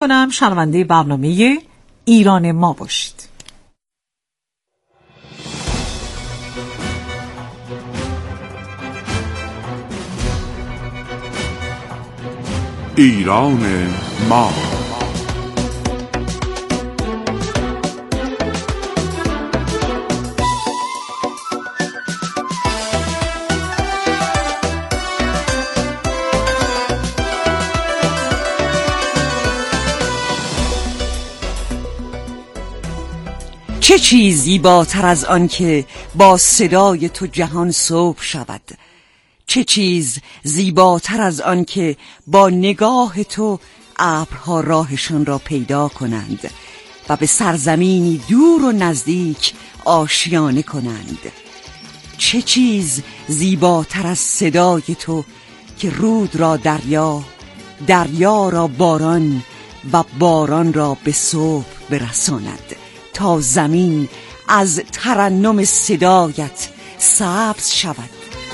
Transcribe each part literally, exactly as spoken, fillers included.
میکنم شنونده برنامه ایران ما باشید. ایران ما. چه چیز زیباتر از آن که با صدای تو جهان صبح شود؟ چه چیز زیباتر از آن که با نگاه تو ابرها راهشان را پیدا کنند و به سرزمینی دور و نزدیک آشیانه کنند؟ چه چیز زیباتر از صدای تو که رود را دریا، دریا را باران و باران را به صبح برساند تا زمین از ترنم صدایت سبز شود؟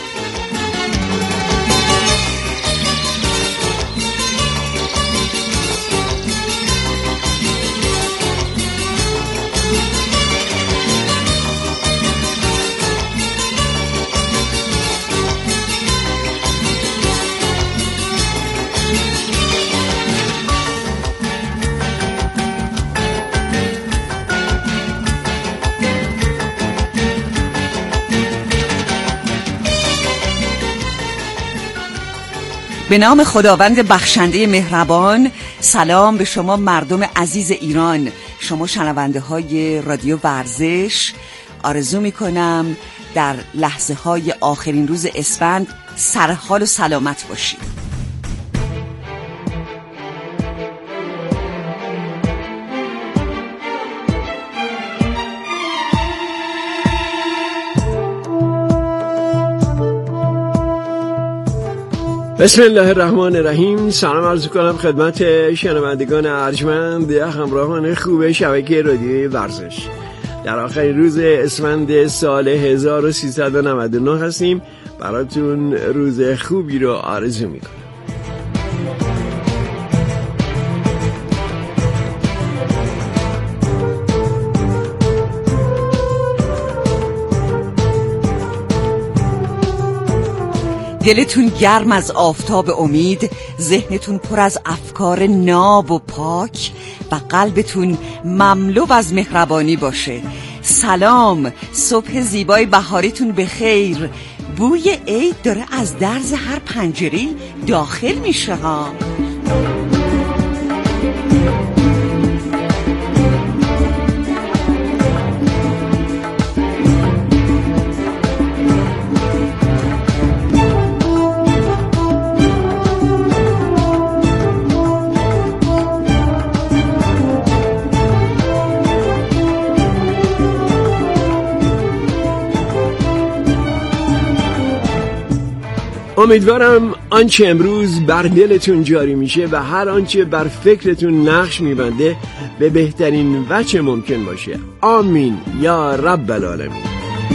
به نام خداوند بخشنده مهربان. سلام به شما مردم عزیز ایران، شما شنونده های رادیو ورزش. آرزو می کنم در لحظه های آخرین روز اسفند سرحال و سلامت باشید. بسم الله الرحمن الرحیم. سلام عرض کنم خدمت شنوندگان ارجمند همراهان خوب شبکه رادیوی ورزش. در آخرین روز اسفند سال هزار و سیصد و نود و نه هستیم. براتون روز خوبی رو آرزو میکنم. دلتون گرم از آفتاب امید، ذهنتون پر از افکار ناب و پاک و قلبتون مملو از مهربانی باشه. سلام، صبح زیبای بهاریتون به خیر. بوی عید داره از درز هر پنجره داخل میشه ها. امیدوارم آنچه امروز بر دلتون جاری میشه و هر آنچه بر فکرتون نقش میبنده به بهترین وجه ممکن باشه. آمین یا رب العالمین.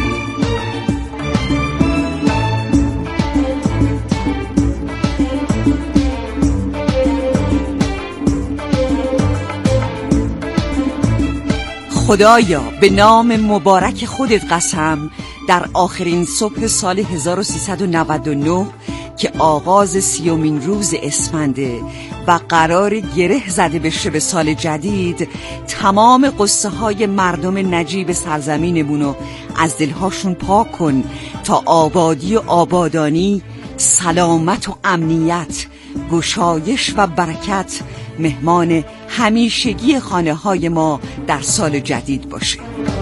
خدایا به نام مبارک خودت قسم، در آخرین صبح سال هزار و سیصد و نود و نه که آغاز سیومین روز اسفنده و قرار گره زده بشه به سال جدید، تمام قصه های مردم نجیب سرزمینمونو از دلهاشون پاک کن تا آبادی و آبادانی، سلامت و امنیت، گشایش و برکت مهمان همیشگی خانه های ما در سال جدید باشه.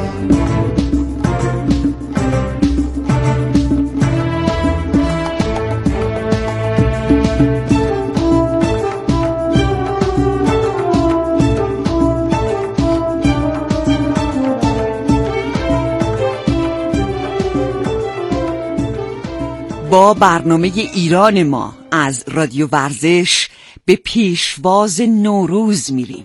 با برنامه ایران ما از رادیو ورزش به پیشواز نوروز میریم.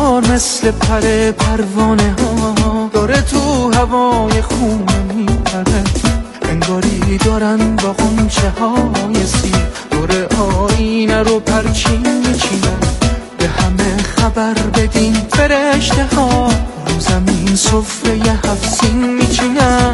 انگار مثل پر پروانه ها داره تو هوای خونه میپره، انگاری دارن با غنچه های سیر دور آینه رو پرچین میچینن. به همه خبر بدین فرشته ها رو زمین سفره هفت سین میچینن.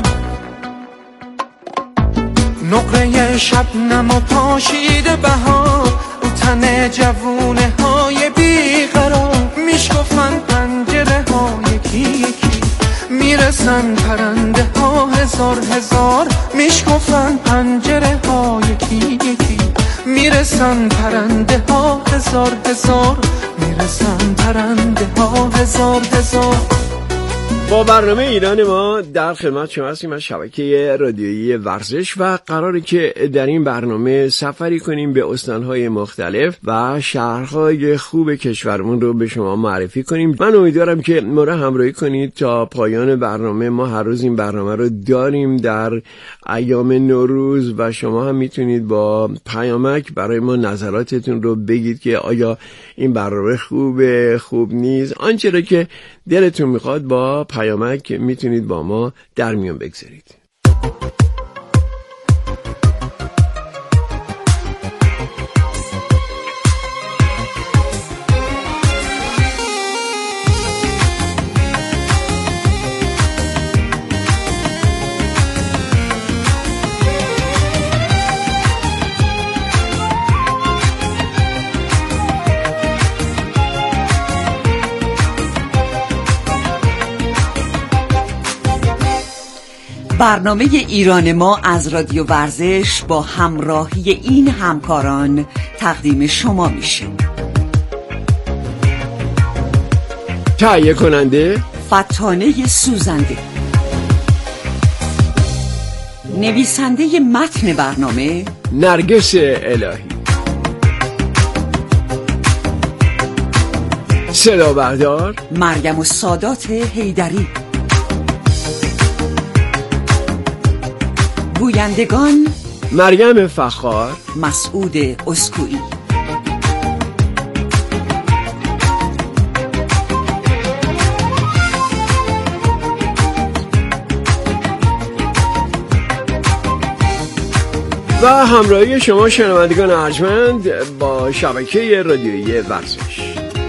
نقره شبنم و پاشیده بهار رو تن جوونه های بیقرار، میشکفن پنجره ها یکی یکی، میرسن پرنده ها هزار هزار، میشکفن پنجره ها یکی یکی، میرسن پرنده ها هزار هزار، میرسن پرنده ها هزار هزار. با برنامه ایران ما در خدمت شما هستیم از شبکه رادیویی ورزش و قراره که در این برنامه سفری کنیم به استانهای مختلف و شهرهای خوب کشورمون رو به شما معرفی کنیم. من امیدوارم که ما رو همراهی کنید تا پایان برنامه. ما هر روز این برنامه رو داریم در ایام نوروز و شما هم میتونید با پیامک برای ما نظراتتون رو بگید که آیا این برنامه خوبه، خوب نیست، آنچه را که دلتون میخواد با پیامک میتونید با ما در میان بگذارید. برنامه ایران ما از رادیو ورزش با همراهی این همکاران تقدیم شما میشه. تهیه کننده فتانه سوزنده، نویسنده متن برنامه نرگس الهی، صدا بردار مریم السادات حیدری، گویندگان مریم فخار، مسعود اسکوئی. و همراهی شما شنوندگان ارجمند با شبکه رادیویی ورزش.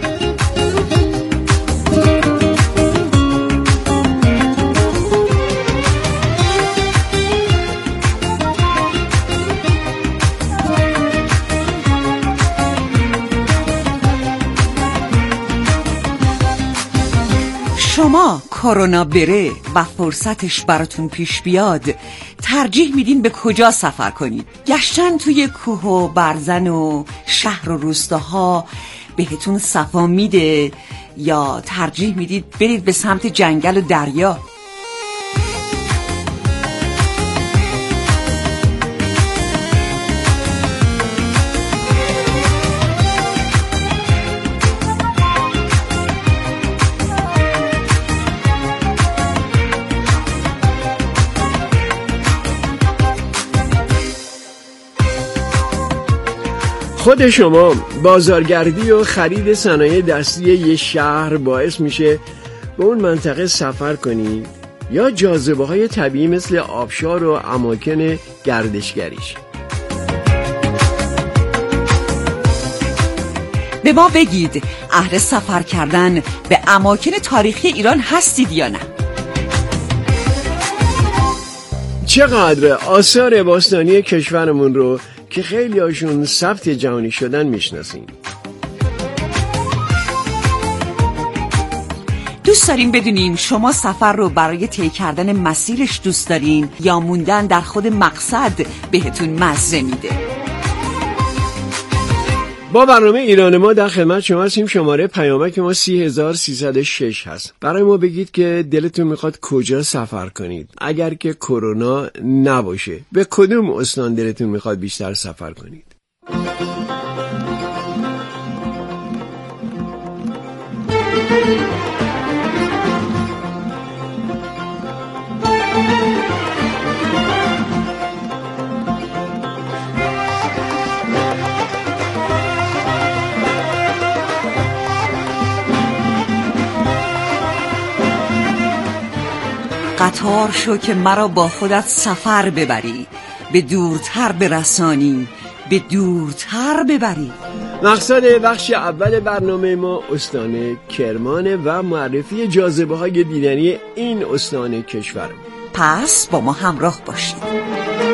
شما کرونا بره و فرصتش براتون پیش بیاد ترجیح میدین به کجا سفر کنید؟ گشتن توی کوه و برزن و شهر و روستاها بهتون صفا میده یا ترجیح میدید برید به سمت جنگل و دریا؟ خود شما بازارگردی و خرید صنایع دستی یه شهر باعث میشه به اون منطقه سفر کنید یا جاذبه های طبیعی مثل آبشار و اماکن گردشگریش؟ به ما بگید اهل سفر کردن به اماکن تاریخی ایران هستید یا نه؟ چقدر آثار باستانی کشورمون رو که خیلی هاشون ثبت جهانی شدن میشناسیم؟ دوست داریم بدونیم شما سفر رو برای طی کردن مسیرش دوست دارین یا موندن در خود مقصد بهتون مزه میده؟ با برنامه ایران ما در خدمت شما هستیم. شماره پیامک ما سی هزار سیصد و شش هست. برای ما بگید که دلتون میخواد کجا سفر کنید. اگر که کرونا نباشه به کدوم استان دلتون میخواد بیشتر سفر کنید؟ قطار شو که مرا با خودت سفر ببری، به دورتر برسانی، به دورتر ببری. مقصد بخش اول برنامه ما استان کرمانه و معرفی جاذبه های دیدنی این استان کشور. پس با ما همراه باشید.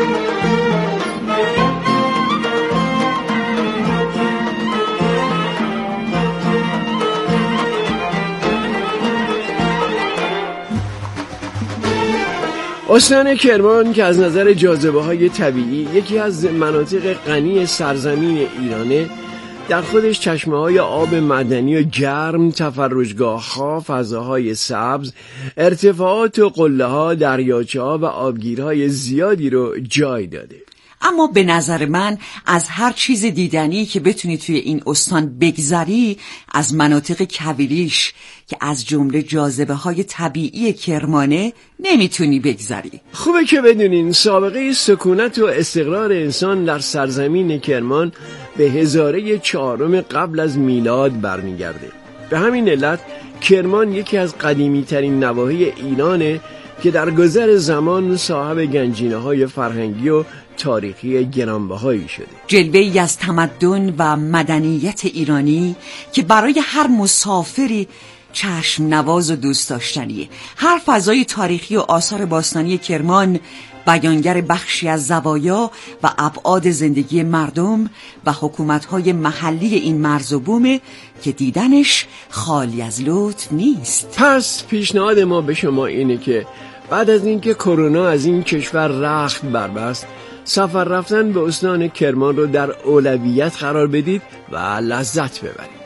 استان کرمان که از نظر جاذبه های طبیعی یکی از مناطق غنی سرزمین ایرانه، در خودش چشمه های آب معدنی و گرم، تفرجگاه ها، فضاهای سبز، ارتفاعات و قله ها، دریاچه ها و آبگیرهای زیادی رو جای داده. اما به نظر من از هر چیز دیدنی که بتونی توی این استان بگذری، از مناطق کویریش که از جمله جاذبه های طبیعی کرمانه نمیتونی بگذری. خوبه که بدونین سابقه سکونت و استقرار انسان در سرزمین کرمان به هزاره چهارم قبل از میلاد برمیگرده. به همین علت کرمان یکی از قدیمی ترین نواحی ایرانه که در گذر زمان صاحب گنجینه های فرهنگی و تاریخی گرانبهایی شده. جلوه‌ای از تمدن و مدنیت ایرانی که برای هر مسافری چشم نواز و دوست داشتنیه. هر فضای تاریخی و آثار باستانی کرمان بیانگر بخشی از زوایا و ابعاد زندگی مردم و حکومت‌های محلی این مرز و بومه که دیدنش خالی از لطف نیست. پس پیشنهاد ما به شما اینه که بعد از اینکه کرونا از این کشور رخت بربست، سفر رفتن به استان کرمان رو در اولویت قرار بدید و لذت ببرید.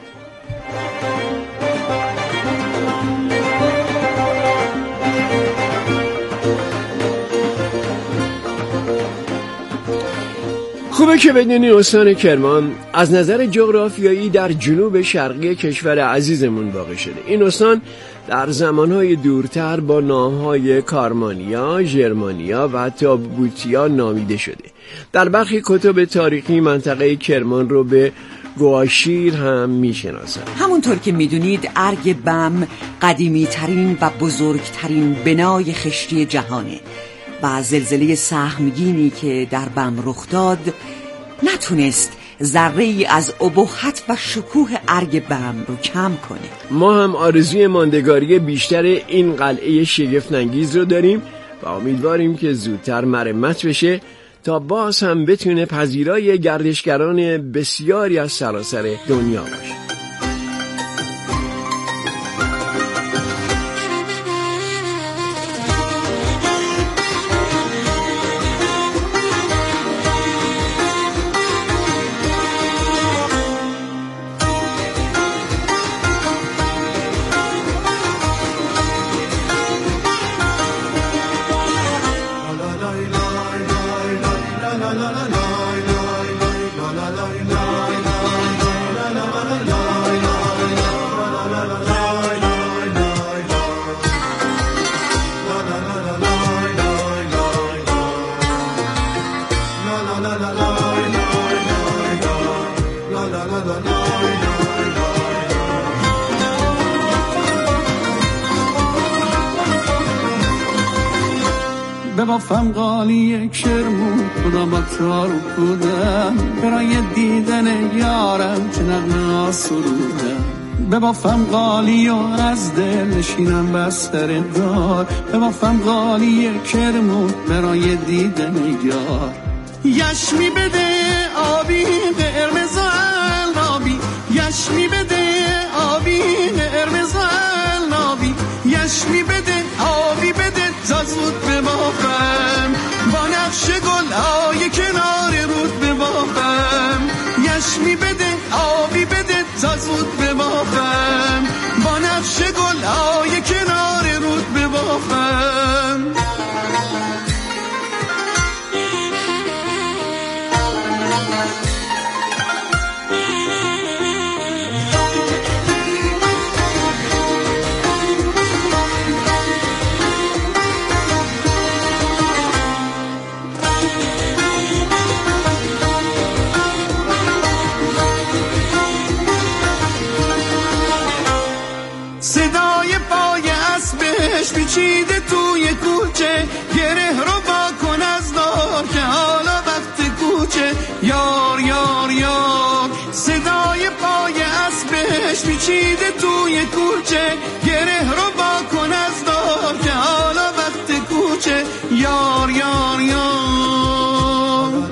خوبه که بدونی استان کرمان از نظر جغرافیایی در جنوب شرقی کشور عزیزمون واقع شده. این استان در زمانهای دورتر با نامهای کارمانیا، ژرمانیا و حتی بوتیا نامیده شده. در برخی کتب تاریخی منطقه کرمان رو به گواشیر هم میشناسن. همونطور که میدونید ارگ بم قدیمی ترین و بزرگترین بنای خشتی جهانه و زلزله سهمگینی که در بم رخ داد نتونست ذره‌ای از ابهت و شکوه ارگ بم رو کم کنه. ما هم آرزوی ماندگاری بیشتر این قلعه شگفت‌انگیز رو داریم و امیدواریم که زودتر مرمت بشه تا باز هم بتونه پذیرای گردشگران بسیاری از سراسر دنیا باشه. ببافم قالی کرمون خدا با تارو بودم، برای دیدن یارم چه نغمه سرودم. ببافم قالی و از دل نشینم بستر دار، ببافم قالی کرمون برای دیدن یار. یشمی بده آبی قرمز و علابی، یشمی بده آبی قرمز و علابی، یشمی بده آبی بده تا زود ببافم، با نقش گل های کنار رود ببافم. یشمی بده آبی بده تا زود ببافم، با نقش گل های کنار رود ببافم. عشقش پیچیده توی کوچه، گره رو با کن از دار که حالا وقت کوچه. یار یار یار صدای پای اسبش پیچیده توی کوچه، گره رو با کن از دار که حالا وقت کوچه. یار یار یار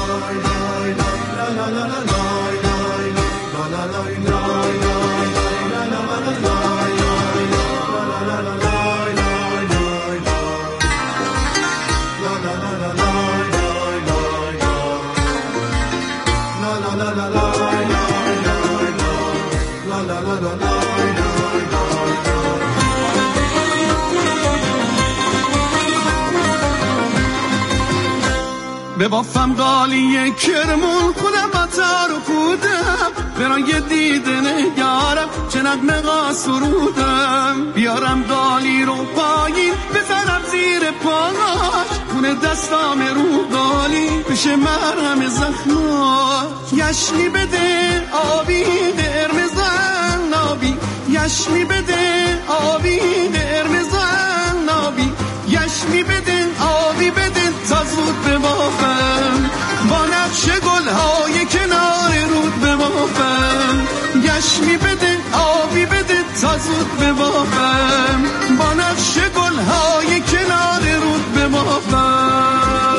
به بافم قالی کرمون خودم با تار و پودم، برای یه دیده نگارم چه نغمه ها سرودم. بیارم قالی رو پایین بزنم زیر پاهاش، خونه دستام رو قالی بشه مرهم زخماش. یشمی بده آبی قرمزن نابی، یشمی بده آبی قرمزن نابی، یشمی بده آبی بده تا زود ببافم، با نقش گلهای کنار رود ببافم. یشمی بده آبی بده تا زود ببافم، با نقش گلهای کنار رود ببافم.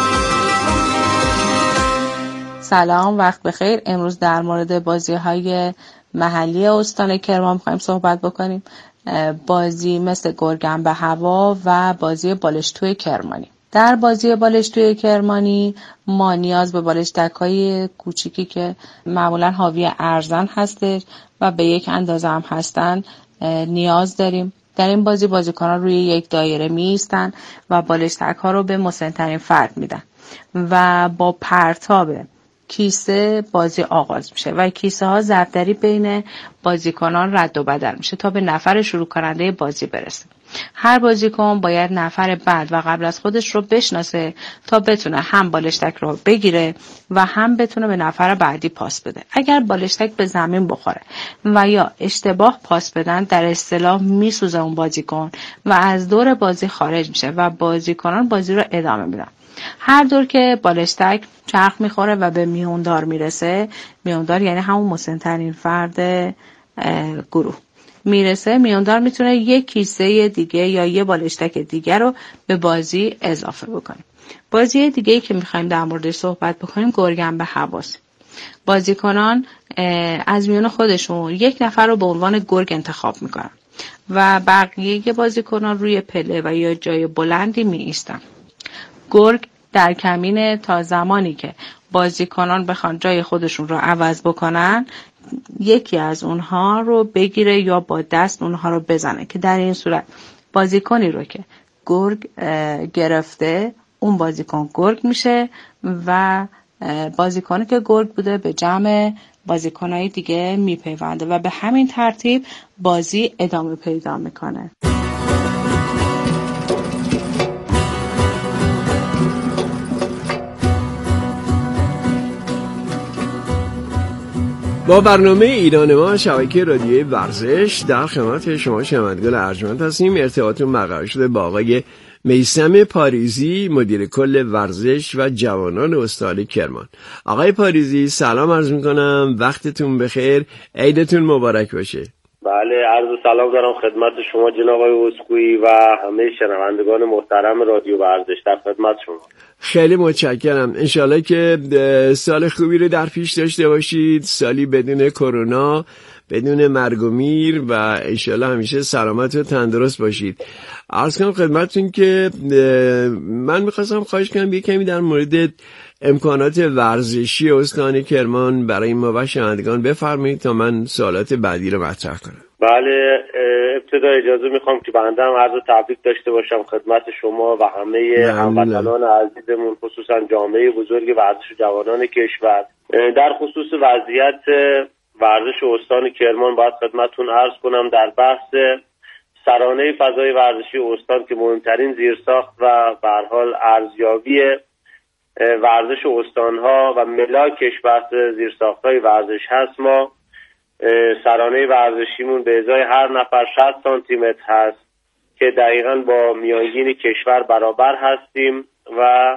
سلام، وقت بخیر. امروز در مورد بازی‌های محلی استان کرمان می‌خوایم صحبت بکنیم. بازی مثل گرگم به هوا و بازی بالشتوی کرمانی. در بازی بالشتوی کرمانی ما نیاز به بالشتک‌های کوچیکی که معمولاً حاوی ارزن هستش و به یک اندازه هم هستن نیاز داریم. در این بازی بازیکنان روی یک دایره می‌ایستن و بالشتک‌ها رو به مسن‌ترین فرد میدن و با پرتاب کیسه بازی آغاز میشه و کیسه ها ضربدری بین بازیکنان رد و بدل میشه تا به نفر شروع کننده بازی برسه. هر بازیکن باید نفر بعد و قبل از خودش رو بشناسه تا بتونه هم بالشتک رو بگیره و هم بتونه به نفر بعدی پاس بده. اگر بالشتک به زمین بخوره و یا اشتباه پاس بدن، در اصطلاح میسوزه اون بازیکن و از دور بازی خارج میشه و بازیکنان بازی رو ادامه میدن. هر دور که بالشتک چرخ میخوره و به میوندار میرسه، میوندار یعنی همون مسن‌ترین فرد گروه میرسه، میوندار میتونه یک کیسه دیگه یا یه بالشتک دیگه رو به بازی اضافه بکنه. بازی دیگه‌ای که میخوایم در موردش صحبت بکنیم گرگم به هواست. بازیکنان از میون خودشون یک نفر رو به عنوان گرگ انتخاب میکنن و بقیه بازیکنان روی پله و یا جای بلندی می ایستن. گرگ در کمینه تا زمانی که بازیکنان بخوان جای خودشون رو عوض بکنن یکی از اونها رو بگیره یا با دست اونها رو بزنه، که در این صورت بازیکنی رو که گرگ گرفته اون بازیکن گرگ میشه و بازیکنی که گرگ بوده به جمع بازیکنای دیگه میپیونده و به همین ترتیب بازی ادامه پیدا میکنه. با برنامه ایران ما شبکه رادیویی ورزش در خدمت شما شنوندگان ارجمند هستیم. ارتباطمون برقرار شده با آقای میثم پاریزی، مدیر کل ورزش و جوانان استان کرمان. آقای پاریزی سلام عرض میکنم، وقتتون بخیر، عیدتون مبارک باشه. بله، عرض سلام دارم خدمت شما جناب آقای اسکوئی و همه شنوندگان محترم رادیو ورزش، در خدمت شما. خیلی متشکرم. انشالله که سال خوبی رو در پیش داشته باشید، سالی بدون کرونا، بدون مرگ و میر و انشالله همیشه سلامت و تندرست باشید. عرض کنم خدمتتون که من میخواستم خواهش کنم یه کمی در مورد امکانات ورزشی استان کرمان برای ما و شنوندگان بفرمایید تا من سوالات بعدی رو مطرح کنم. بله، ابتدا اجازه میخوام که بنده هم عرض تبریک داشته باشم خدمت شما و همه هموطنان عزیزمون، خصوصا جامعه بزرگ ورزش و جوانان کشور. در خصوص وضعیت ورزش استان کرمان باید خدمتتون عرض کنم در بحث سرانه فضای ورزشی استان که مهمترین زیرساخت و به هر حال ارزیابی ورزش استانها و ملاکش بحث زیرساخت‌های ورزش هست، ما سرانه ورزشیمون به ازای هر نفر شصت سانتی متر هست که دقیقاً با میانگین کشور برابر هستیم و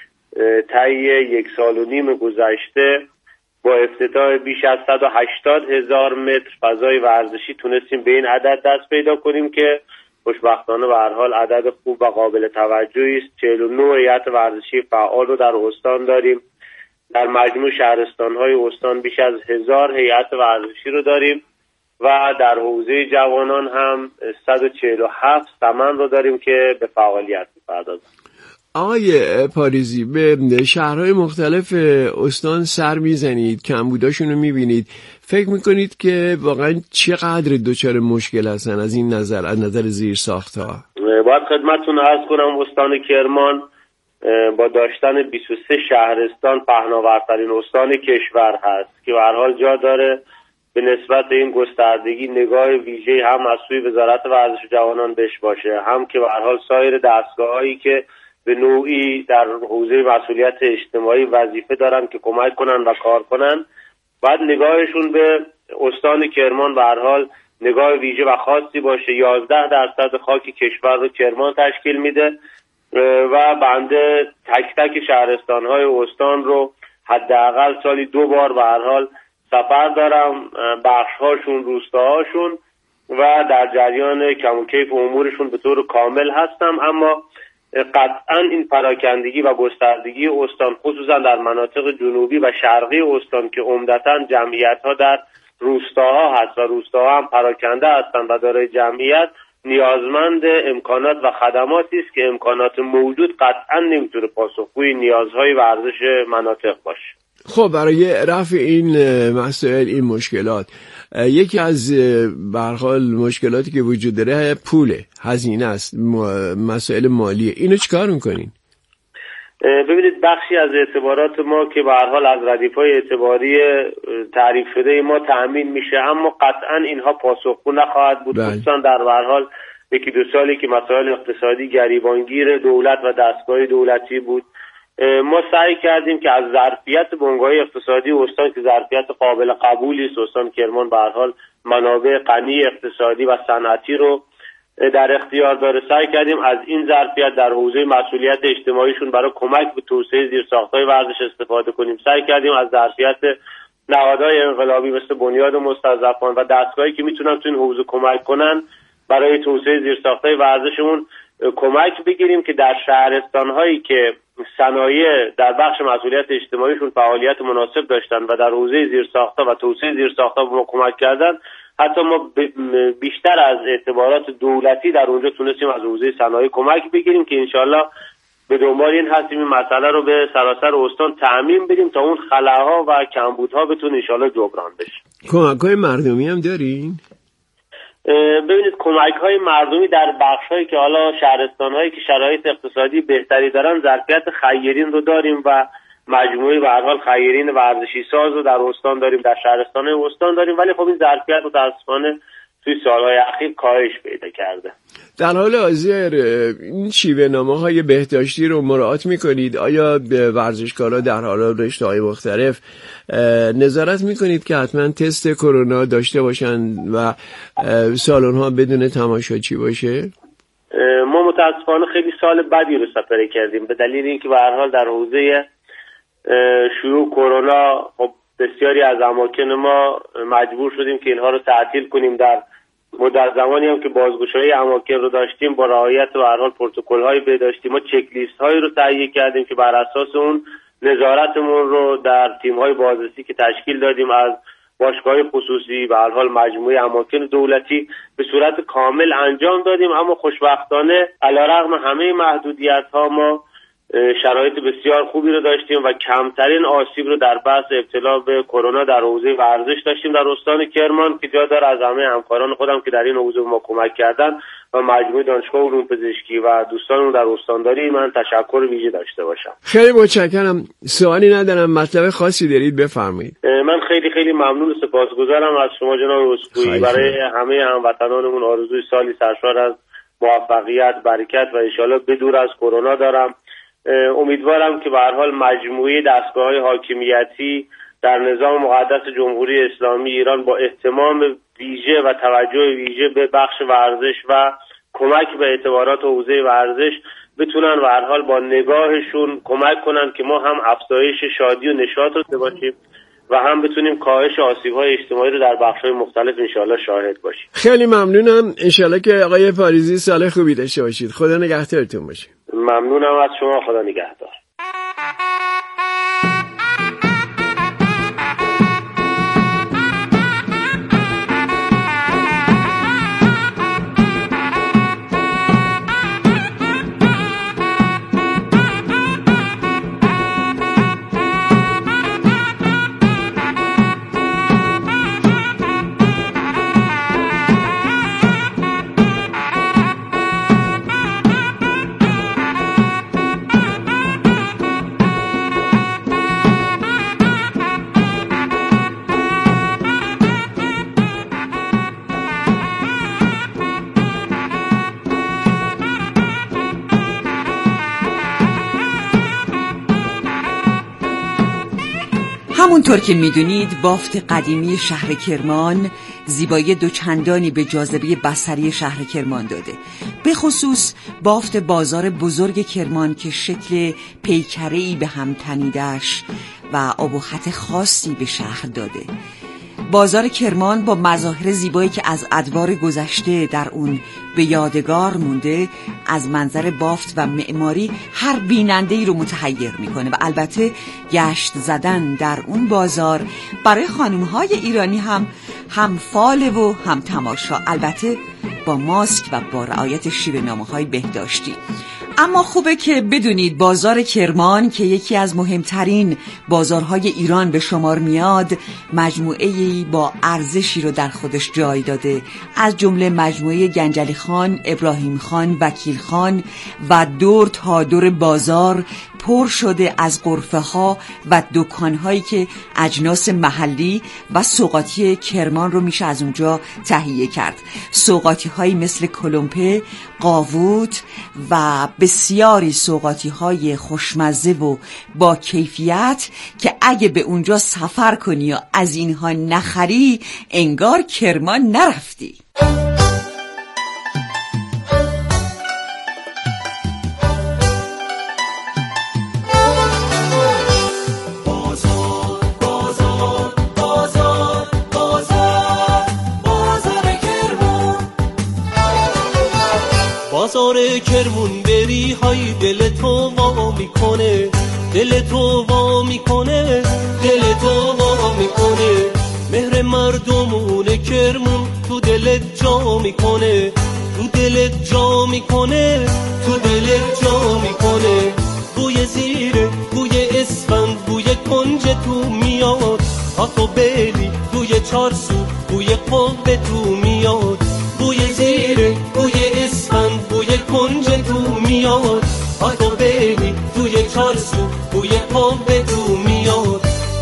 طی یک سال و نیم گذشته با افتتاح بیش از صد و هشتاد هزار متر فضای ورزشی تونستیم به این عدد دست پیدا کنیم که خوشبختانه به هر حال عدد خوب و قابل توجهی است. چهل و نه هیئت ورزشی فعال رو در استان داریم. در مجموع شهرستان‌های استان بیش از هزار هیئت ورزشی رو داریم و در حوزه جوانان هم صد و چهل و هفت سمن رو داریم که به فعالیت می‌پردازند. آقای پاریزی، به شهرهای مختلف استان سر میزنید، کمبوداشون رو میبینید، فکر میکنید که واقعا چقدر دچار مشکل هستن از این نظر، از نظر زیر ساخت‌ها؟ باید خدمتتون عرض کنم استان کرمان با داشتن بیست و سه شهرستان پهناورترین استان کشور هست که به هر حال جا داره به نسبت این گستردگی نگاه ویژه‌ای هم از سوی وزارت ورزش و جوانان بهش باشه، هم که به هر حال سایر دستگاه‌هایی که به نوعی در حوزه مسئولیت اجتماعی وظیفه دارن که کمک کنن و کار کنن، باید نگاهشون به استان کرمان به هر حال نگاه ویژه و خاصی باشه. یازده درصد خاک کشور رو کرمان تشکیل میده و بنده تک تک شهرستان‌های استان رو حداقل سالی دو بار به هر حال سفر دارم، بخش‌هاشون، روستاهاشون و در جریان کم و کیف امورشون به طور کامل هستم. اما قطعا این پراکندگی و گستردگی استان خصوصا در مناطق جنوبی و شرقی استان که عمدتاً جمعیت‌ها در روستاها هست و روستاها هم پراکنده هستند و دارای جمعیت، نیازمند امکانات و خدماتی است که امکانات موجود قطعا نمیتونه پاسخگوی نیازهای ورزش مناطق باشه. خب برای رفع این مسائل، این مشکلات، یکی از به هر حال مشکلاتی که وجود داره پوله، هزینه است، مسائل مالیه. اینو چیکار میکنین؟ ببینید بخشی از اعتبارات ما که به هر حال از ردیف‌های اعتباری تعریف شده ما تأمین میشه، اما قطعا اینها پاسخگو نخواهد بود، خصوصا در به هر حال یکی دو سالی که مسائل اقتصادی گریبانگیر دولت و دستگاه دولتی بود. ما سعی کردیم که از ظرفیت بنگاه اقتصادی استان که ظرفیت قابل قبولی است، استان کرمان به هر حال منابع غنی اقتصادی و صنعتی رو در اختیار داره، سعی کردیم از این ظرفیت در حوزه مسئولیت اجتماعیشون برای کمک به توسعه زیرساخت‌های ورزش استفاده کنیم. سعی کردیم از ظرفیت نهادهای انقلابی مثل بنیاد مستضعفان و دستگاهی که میتونن تو این حوزه کمک کنن برای توسعه زیرساخت‌های ورزشمون کمک بگیریم که در شهرستان‌هایی که صنایع در بخش مسئولیت اجتماعیشون فعالیت مناسب داشتن و در حوزه زیرساخت‌ها و توسعه زیرساخت‌ها به ما کمک کردن، حتی ما بیشتر از اعتبارات دولتی در اونجا تونستیم از حوزه صنایع کمک بگیریم که انشالله به دنبال این هستیم این مسئله رو به سراسر استان تعمیم بدیم تا اون خلاها و کمبودها بتونه انشالله جبران بشه. کمک‌های مردمی هم دارین؟ ببینید کمک‌های مردمی در بخش‌هایی که حالا شهرستان‌هایی که شرایط اقتصادی بهتری دارن ظرفیت خیرین رو داریم و مجموعه به هر حال خیرین ورزشی ساز رو در استان داریم، در شهرستان‌های استان داریم، ولی خب این ظرفیت متأسفانه توی سالهای اخیر کاهش پیدا کرده. در حال حاضر این شیوه نامه‌های بهداشتی رو مراعات می‌کنید؟ آیا به ورزشکارا در حال رشته‌های مختلف نظارت می‌کنید که حتما تست کرونا داشته باشن و سالن‌ها بدون تماشاچی باشه؟ ما متأسفانه خیلی سال بدی رو سپری کردیم به دلیل اینکه به هر حال در حوزه شیوع کرونا خب بسیاری از اماکن ما مجبور شدیم که اینها رو تعطیل کنیم. در مدت زمانی هم که بازگشایی اماکن رو داشتیم با رعایت به هر حال پروتکل‌های بهداشتی ما چک لیست هایی رو تهیه کردیم که بر اساس اون نظارتمون رو در تیم‌های بازرسی که تشکیل دادیم از باشگاه‌های خصوصی به هر حال مجموعه اماکن دولتی به صورت کامل انجام دادیم. اما خوشبختانه علیرغم همه محدودیت‌ها ما شرایط بسیار خوبی رو داشتیم و کمترین آسیب رو در بحث ابتلا به کرونا در حوزه ورزش داشتیم در استان کرمان که جا داره از همه همکاران خودم که در این حوزه ما کمک کردن و مجموعه دانشگاه علوم پزشکی و دوستانمون در استانداری من تشکر ویژه داشته باشم. خیلی متشکرم. سوالی ندارم، مطلب خاصی دارید بفرمایید. من خیلی خیلی ممنون و سپاسگزارم از شما جناب اسکوئی. برای همه هموطنانمون آرزوی سالی سرشار از موفقیت، برکت و انشالله بدور از کرونا دارم. امیدوارم که به هر حال مجموعه دستگاه‌های حاکمیتی در نظام مقدس جمهوری اسلامی ایران با اهتمام ویژه و توجه ویژه به بخش ورزش و کمک به اعتبارات حوزه ورزش بتونن و هر حال با نگاهشون کمک کنن که ما هم افزایش شادی و نشاط داشته باشیم و هم بتونیم کاهش آسیب‌های اجتماعی رو در بخش‌های مختلف انشالله شاهد باشیم. خیلی ممنونم. انشالله که آقای پاریزی سال خوبی داشته باشید. خدا نگهدارتون باشه. ممنونم از شما. خدا نگهدار. همونطور که میدونید بافت قدیمی شهر کرمان زیبایی دوچندانی به جاذبه بصری شهر کرمان داده، به خصوص بافت بازار بزرگ کرمان که شکل پیکره‌ای به هم تنیده‌اش و ابهت خاصی به شهر داده. بازار کرمان با مظاهر زیبایی که از ادوار گذشته در اون به یادگار مونده، از منظر بافت و معماری هر بیننده‌ای رو متحیر میکنه و البته گشت زدن در اون بازار برای خانم‌های ایرانی هم هم فاله و هم تماشا، البته با ماسک و با رعایت شیوه‌نامه‌های بهداشتی. اما خوبه که بدونید بازار کرمان که یکی از مهمترین بازارهای ایران به شمار میاد، مجموعه‌ای با ارزشی رو در خودش جای داده، از جمله مجموعه گنجلی خان، ابراهیم خان، وکیل خان و دور تا دور بازار پر شده از غرفه ها و دکان هایی که اجناس محلی و سوغاتی کرمان رو میشه از اونجا تهیه کرد. سوغاتی هایی مثل کلمپه، قاووت و بسیاری سوغاتی های خوشمزه و با کیفیت که اگه به اونجا سفر کنی یا از اینها نخری انگار کرمان نرفتی. بازار کرمون بری های دل تو وا میکنه، دل تو وا میکنه، دل تو وا میکنه. مهر مردمون کرمون تو دلت جا میکنه، تو دلت جا میکنه، تو دلت جا میکنه. بوی زیره، بوی اسفند، بوی کنج تو میاد، آتو بلی توی چارسو بوی قوه تو میاد. بوی زیره، بوی اسفند، بوی کنج تو میاد، آتو بلی توی چارسو بوی قوه تو میاد.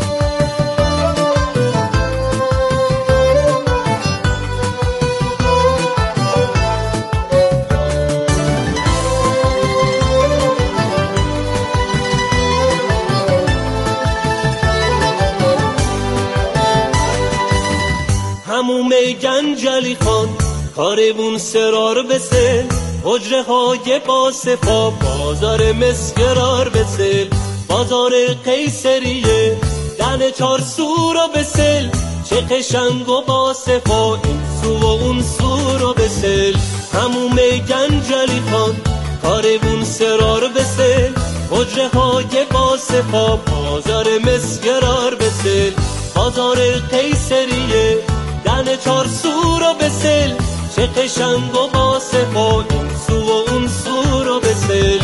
هموم گنجلی خان کارمون سرار بسل، حجره های با صفا بازار مسگرار بسل. بازار قیصریه دن چار سو رو بسل، چه قشنگ و با صفا این سو و اون سو رو بسل. هموم گنجلی خان کارمون سرار بسل، حجره های با صفا بازار مسگرار بسل. بازار قیصریه دن چار سو رو بسل، چه قشنگ و با صفا این سو و اون سو رو بسل.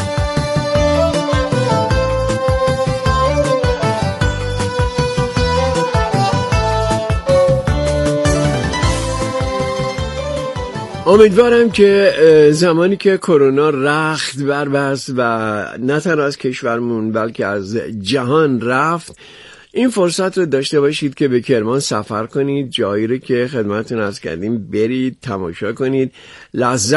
امیدوارم که زمانی که کرونا رخت بربست و نه تنها از کشورمون بلکه از جهان رفت، این فرصت رو داشته باشید که به کرمان سفر کنید، جایی رو که خدمتتون عرض کردیم برید تماشا کنید، لذت